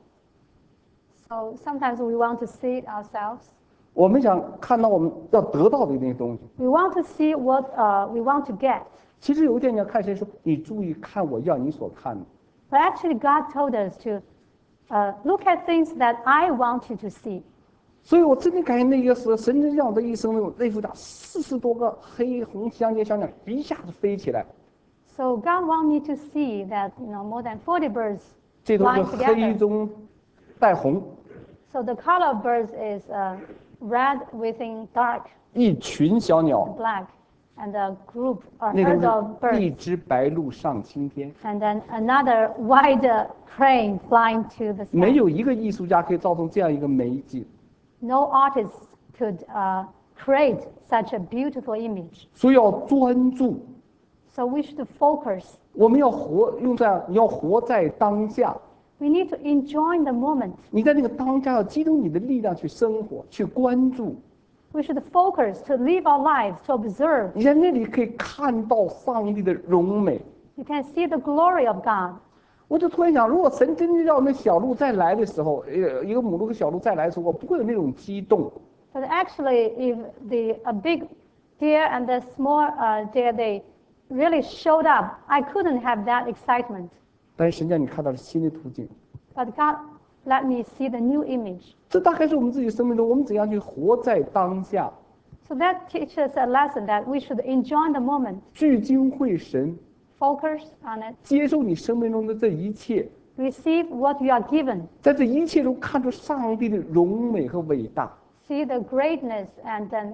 B: So sometimes we want to see it ourselves.
A: 我们想看到我们要得到的那些东西。
B: We want to see what we want to get.
A: 其实有一点你要看谁说，你注意看我要你所看的。
B: But actually, God told us to look at things that I want you to see.
A: 所以我真的感觉那个时候，神真让我的一生那副大40多个黑红相间小鸟一下子飞起来，
B: So God wants me to see that more than 40 birds
A: 这都是
B: flying
A: 黑
B: together.
A: 中带红，
B: So the color of birds is red within dark
A: 一群小鸟，
B: black, and a group or
A: 那
B: herd of
A: 都是一
B: birds,
A: 只白鹭上青天。
B: and then another white crane flying to the
A: 没
B: sky.
A: 有一个艺术家可以造成这样一个美景，
B: No artist could create such a beautiful image.
A: 所以要专注。
B: So we should focus.
A: 我们要活，你要活在当下。
B: We need to enjoy the moment.
A: 你在那个当下要集中你的力量去生活，去关注。
B: We should focus to live our lives, to observe.
A: 你在那里可以看到上帝的荣美。
B: You can see the glory of God.
A: 我就突然想，如果神真的要那小鹿再来的时候，一个母鹿和小鹿再来的时候，我不会有那种激动。
B: But actually, if a big deer and the small deer, they really showed up, I couldn't have that excitement.
A: 但是神让你看到了新的途径，
B: But God let me see the new image.
A: 这大概是我们自己生命中，我们怎样去活在当下，
B: So that teaches a lesson that we should enjoy the moment,
A: 聚精会神，
B: focus on it,
A: 接受你生命中的这一切，
B: receive what you are given,
A: 在这一切中看出上帝的荣美和伟大，
B: see the greatness and then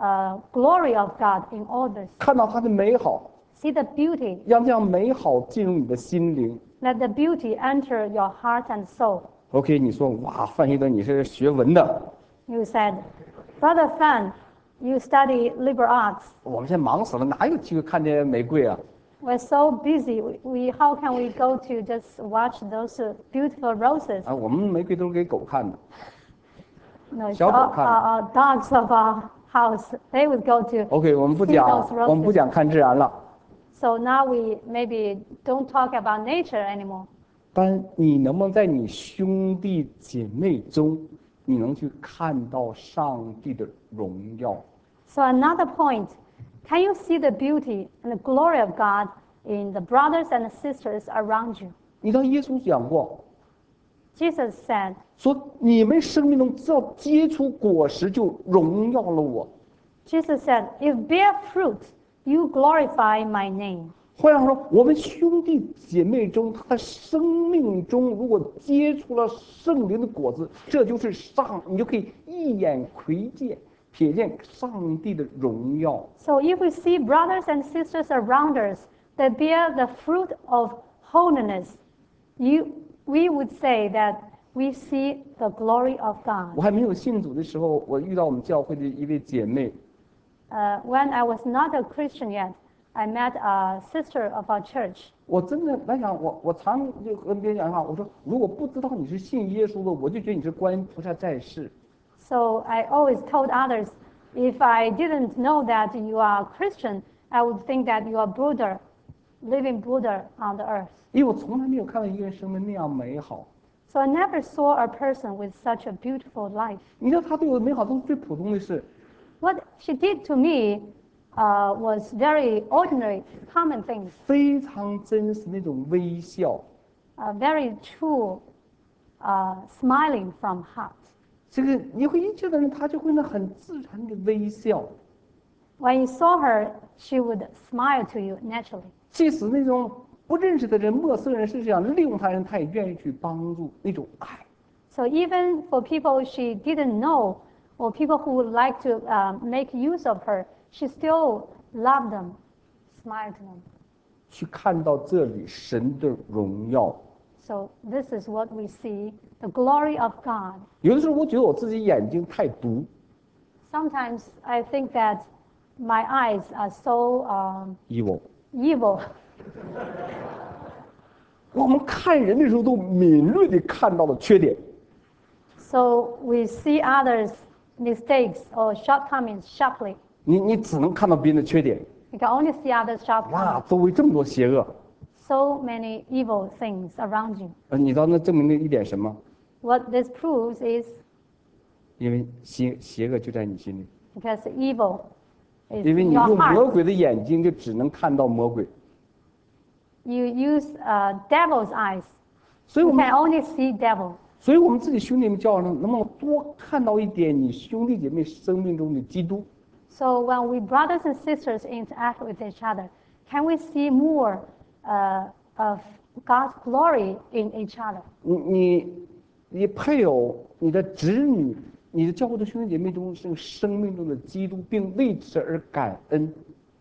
B: glory of God in all this,
A: 看到他的美好，
B: see the beauty,
A: 让这样美好进入你的心灵。
B: let the beauty enter your heart and soul.
A: OK， 你说哇，范希德你是学文的，
B: You said, Brother Fan, you study liberal arts.
A: 我们现在忙死了，哪有机会看见玫瑰啊？
B: We're so busy. How can we go to just watch those beautiful roses?
A: 啊，我们玫瑰都是给狗看的。
B: No, it's
A: 小狗看。
B: our dogs of our house. They would go to
A: OK， 我们不
B: see
A: 讲
B: those，
A: 我们不
B: roses.
A: 讲看自然了。
B: So now we maybe don't talk about nature anymore.
A: 但你能不能在你兄弟姐妹中，你能去看到上帝的荣耀？
B: So another point, can you see the beauty and the glory of God in the brothers and sisters around you?
A: 你知道耶稣讲过，
B: Jesus said,
A: 说你们生命中只要结出果实，就荣耀了我。
B: Jesus said, if bear fruit, you glorify my name.
A: 换句话说，我们兄弟姐妹中，他的生命中如果结出了圣灵的果子，这就是你就可以一眼窥见、瞥见上帝的荣耀。
B: So if we see brothers and sisters around us that bear the fruit of holiness, we would say that we see the glory of
A: 我
B: God.
A: 还没有信主的时候，我遇到我们教会的一位姐妹，
B: When I was not a Christian yet, I met a sister of our church.
A: 我真的来讲，我常就跟别人讲话，我说如果不知道你是信耶稣的，我就觉得你是观音菩萨在世。
B: So I always told others, if I didn't know that you are Christian, I would think that you are Buddha, living Buddha on the earth.
A: 因为我从来没有看到一个人生命那样美好。
B: So I never saw a person with such a beautiful life.
A: 你知道他对我的美好都是最普通的事，
B: What she did to me was very ordinary, common things,
A: 非常真实那种微笑，
B: very true smiling from heart.
A: 这个你会一见的人，他就会呢很自然的微笑。
B: When you saw her, she would smile to you naturally.
A: 即使那种不认识的人、陌生人是这样利用他人，他也愿意去帮助那种爱。
B: So even for people she didn't know, or people who would like to make use of her, she still loved them, smiled to them.
A: 去看到这里神的荣耀。
B: So this is what we see, the glory of God.
A: 有的时候我觉得我自己眼睛太毒，
B: Sometimes I think that my eyes are so
A: evil。
B: evil.
A: 我们看人的时候都敏锐地看到了缺点，
B: So we see others' mistakes or shortcomings sharply.
A: 你只能看到别人的缺点。
B: You can only see others'
A: 哇，
B: shortcomings.
A: 周围这么多邪恶，
B: So many evil things around you.
A: 你知道那证明了一点什么？
B: What this proves is
A: 因为邪恶就在你心里，
B: because evil is
A: 因为
B: in
A: 你
B: your
A: 用魔
B: heart.
A: 鬼的眼睛就只能看到魔鬼，
B: You use devil's eyes.
A: 所以
B: You
A: 我们
B: can only see devil.
A: 所以我们自己兄弟们教能不能多看到一点你兄弟姐妹生命中的基督？
B: So when we brothers and sisters interact with each other, can we see more of God's glory in each other?
A: 你配偶、你的子女、你的教会的兄弟姐妹中是生命中的基督，并为此而感恩。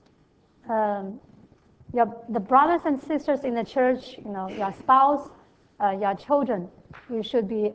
B: The brothers and sisters in the church, your spouse, your children, you should be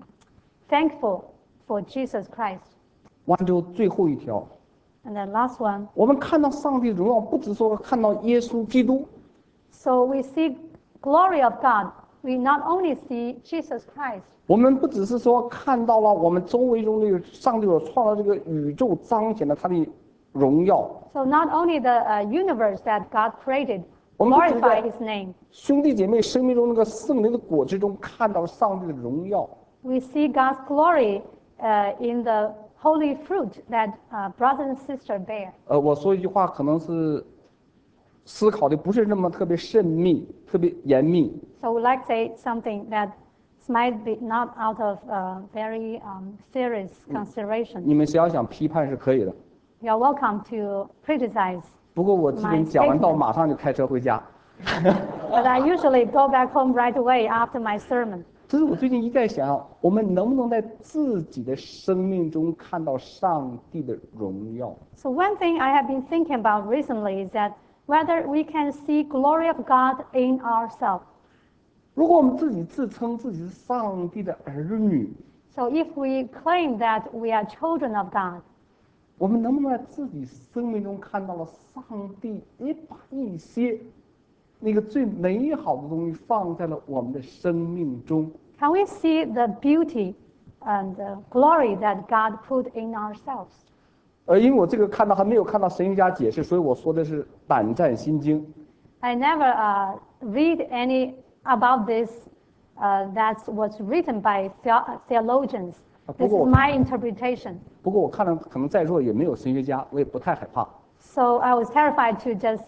B: thankful for Jesus Christ.
A: 完之后，最后一条，
B: And then last one.
A: 我们看到上帝荣耀，不只说看到耶稣基督，
B: So we see glory of God. We not only see Jesus Christ.
A: 我们不只是说看到了我们周围中的上帝所创造这个宇宙彰显了他的荣耀。
B: So not only the universe that God created,
A: 我们不只
B: glorify
A: 在
B: His name.
A: 兄弟姐妹生命中那个圣灵的果子中看到了上帝的荣耀。
B: We see God's glory in the holy fruit that brother and sister bear.
A: 我说一句话，可能是思考的不是那么特别慎密、特别严密。
B: So we like to say something that might be not out of very serious consideration.
A: 你们谁要想批判是可以的，
B: You are welcome to criticize,
A: 不过我基本讲完道马上就开车回家。
B: but I usually go back home right away after my sermon.
A: 这是我最近一再想，我们能不能在自己的生命中看到上帝的荣耀？
B: So one thing I have been thinking about recently is that whether we can see glory of God in ourselves.
A: 如果我们自己自称自己是上帝的儿女，
B: So if we claim that we are children of God,
A: 我们能不能在自己生命中看到了上帝也把一些那个最美好的东西放在了我们的生命中？
B: can we see the beauty and the glory that God put in ourselves?
A: 因为我这个看到还没有看到神学家解释，所以我说的是胆战心惊。
B: I never read any about this that was written by theologians. This is my interpretation.
A: 不过我看了，可能在座也没有神学家，我也不太害怕。
B: So I was terrified to just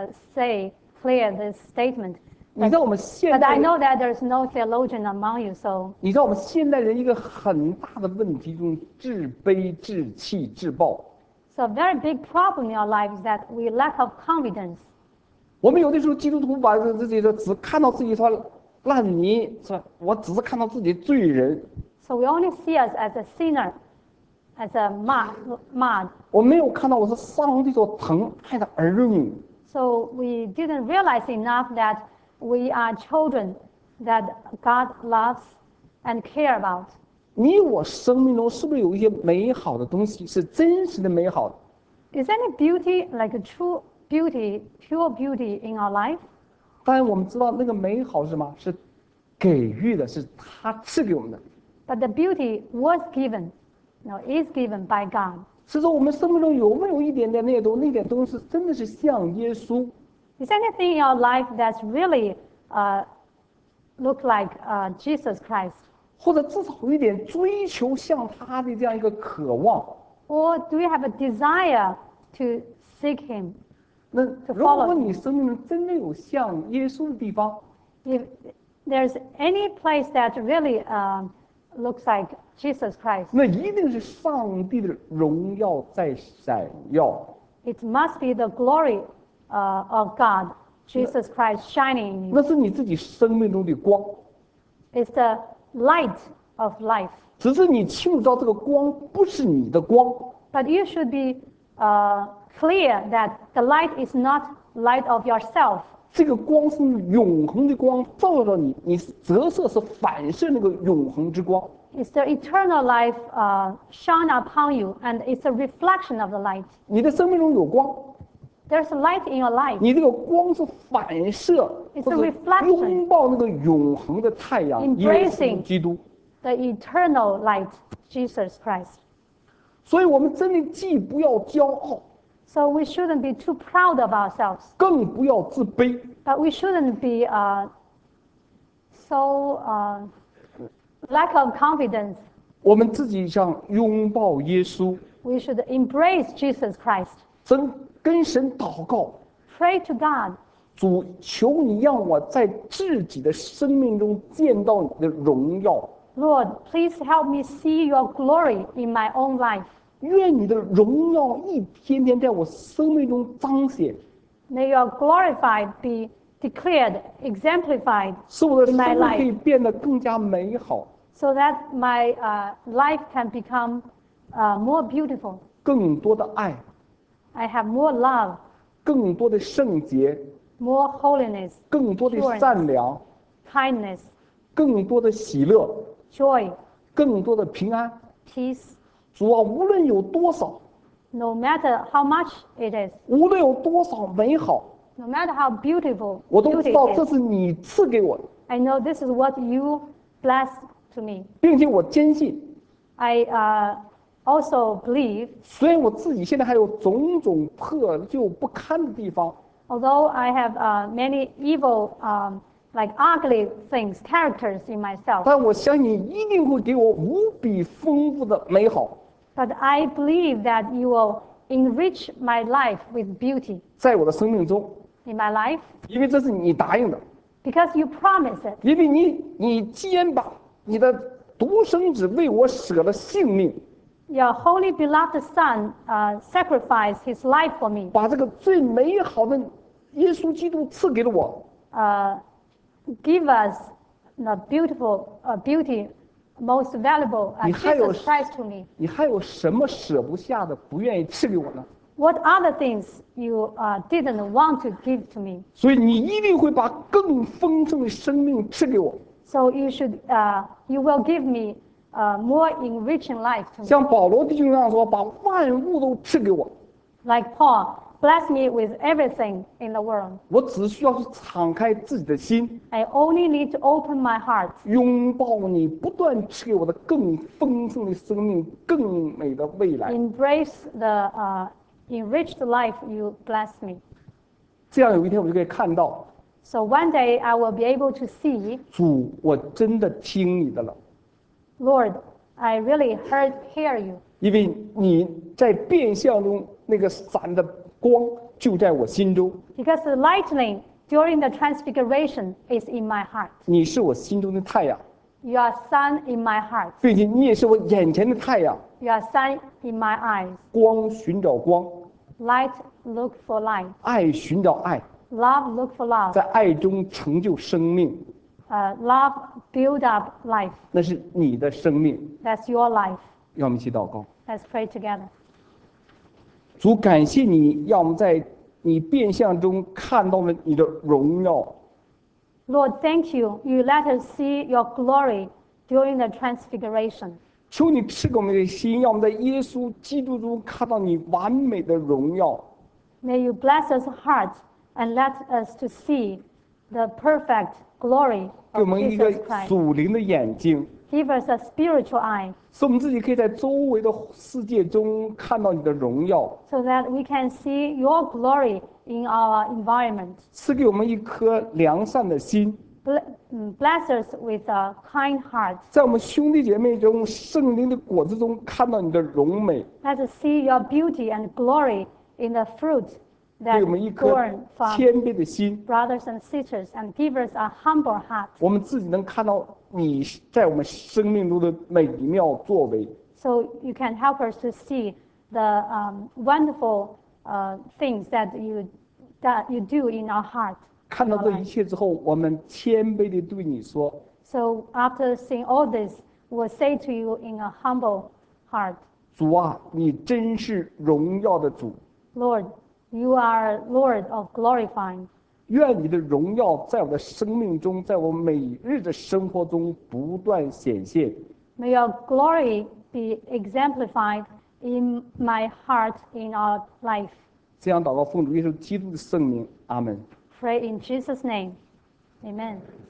B: clear this statement.
A: 你知道我们现
B: But
A: 代
B: I
A: 人，
B: know that there's no theologian among you, so
A: 你知道我们现代人一个很大的问题就是自卑、自弃、自暴。
B: a very big problem in our life is that we lack of confidence.
A: 我们有的时候基督徒把自己的只看到自己说烂泥，是吧？我只是看到自己罪人，
B: So we only see us as a sinner, as a mud.
A: 我没有看到我是上帝所疼爱的儿女。
B: So we didn't realize enough that we are children that God loves and care about.
A: 你我生命中是不是有一些美好的东西是真实的美好的？
B: Is any beauty like a true beauty, pure beauty in our life?
A: 当然我们知道那个美好是什么？是给予的，是他赐给我们的。
B: But the beauty was given, is given by God.
A: 是说我们生命中有没有一点点那点东西真的是像耶稣？
B: Is anything in your life that's really look like Jesus Christ?
A: 或者至少有一点追求像他的这样一个渴望？
B: Or do you have a desire to seek Him?
A: 那
B: To
A: 如
B: follow
A: 果
B: him.
A: 你生命中真的有像耶稣的地方，
B: If there's any place that really looks like Jesus Christ,
A: 那一定是上帝的荣耀在闪耀。
B: it must be the glory of God, Jesus Christ shining in
A: 那
B: you.
A: 是你自己生命中的光，
B: It's the light of life.
A: 只是你清楚到这个光不是你的光，
B: But you should be clear that the light is not light of yourself.
A: 这个光是永恒的光，照到你，你是折射是反射那个永恒之光。
B: It's the eternal life shone upon you, and it's a reflection of the light.
A: 你的生命中有光，
B: There's a light in your life.
A: 你这个光是反射
B: It's
A: 或
B: a
A: 者
B: reflection.
A: 拥抱那个永恒的太阳，
B: Embracing
A: 耶稣基督。
B: The eternal light, Jesus Christ.
A: 所以我们真的既不要骄傲，
B: So we shouldn't be too proud of ourselves,
A: 更不要自卑。
B: but we shouldn't be so lack of confidence.
A: 我们自己想拥抱耶稣，
B: We should embrace Jesus Christ.
A: 真跟神祷告，
B: Pray to God.
A: 主，求你让我在自己的生命中见到你的荣耀，
B: Lord, please help me see your glory in my own life.
A: 愿你的荣耀一天天在我生命中彰显，
B: May your glorified be declared, exemplified
A: 使我的
B: in
A: 生
B: my
A: 命可以
B: life,
A: 变得更加美好，
B: so that my life can become more beautiful.
A: 更多的爱，
B: I have more love,
A: 更多的圣洁，
B: more holiness,
A: 更多的善良，
B: kindness,
A: 更多的喜乐，
B: joy,
A: 更多的平安。
B: peace.
A: 主啊，无论有多少，
B: No matter how much it is,
A: 无论有多少美好，
B: no matter how beautiful
A: 我都
B: beauty
A: 知道这
B: is,
A: 是你赐给我的，
B: I know this is what you blessed to me.
A: 并且我坚信，
B: I also believe,
A: 虽然我自己现在还有种种破旧不堪的地方，
B: although I have many evil, like ugly things, characters in myself,
A: 但我相信你一定会给我无比丰富的美好，
B: but I believe that you will enrich my life with beauty
A: 在我的生命中，
B: in my life,
A: 因为这是你答应的，
B: because you promise it.
A: 因为你既然把你的独生子为我舍了性命，
B: Your holy beloved Son sacrificed his life for me.
A: 把这个最美好的耶稣基督赐给了我，
B: Give us the beautiful beauty, most valuable Jesus Christ to me.
A: 你还有什么舍不下的，不愿意赐给我呢？
B: What other things you didn't want to give to me?
A: 所以你一定会把更丰盛的生命赐给我，
B: So you will give me more enriching life to me.
A: 像保罗弟兄那样说，把万物都赐给我，
B: Like Paul, bless me with everything in the world.
A: 我只需要去敞开自己的心，
B: I only need to open my heart,
A: 拥抱你不断赐给我的更丰盛的生命，更美的未来。
B: embrace the enriched life you bless me.
A: 这样有一天我就可以看到，
B: So one day I will be able to see,
A: 主，我真的听你的了，
B: Lord, I really hear you,
A: 因为你在变相中那个闪的光就在我心中，
B: because the lightning during the transfiguration is in my heart.
A: 你是我心中的太阳，
B: You are sun in my heart.
A: 并且你也是我眼前的太阳。
B: You are sun in my eyes.
A: 光寻找光，
B: Light look for light.
A: 爱寻找爱，
B: Love look for love.
A: 在爱中成就生命，
B: Love build up life.
A: 那是你的生命。
B: That's your life.
A: 让我们一起祷告。
B: Let's pray together.
A: 主，感谢你，让我们在你变相中看到了你的荣耀。
B: Lord, thank you. You let us see your glory during the transfiguration.
A: 求你赐给我们的心，让我们在耶稣基督中看到你完美的荣耀。
B: May you bless us heart and let us to see the perfect glory
A: 给我
B: of
A: 们一个
B: Jesus Christ.
A: 属灵的眼睛，
B: Give us a spiritual eye
A: 使我们自己可以在周围的世界中看到你的荣耀。
B: so that we can see your glory in our environment.
A: 赐给我们一颗良善的心，
B: Bless us with a kind heart.
A: 在我们兄弟姐妹中圣灵的果子中看到你的荣美。
B: Let us see your beauty and glory in the fruit
A: 给我们一
B: that
A: 颗
B: born from
A: 谦卑的心，
B: brothers and sisters and give us a humble heart.
A: 我们自己能看到你在我们生命中的美妙作为。
B: So you can help us to see the wonderful things that you do in our heart.
A: 看到这一切之后，我们谦卑地对你说
B: So after seeing all this, we'll say to you in a humble heart,
A: 主啊，你真是荣耀的主，
B: Lord, you are Lord of glorifying.
A: 愿你的荣耀在我的生命中，在我每日的生活中不断显现。
B: May your glory be exemplified in my heart, in our life.
A: 这样祷告，奉主耶稣基督的圣名，阿门。
B: Pray in Jesus' name. Amen.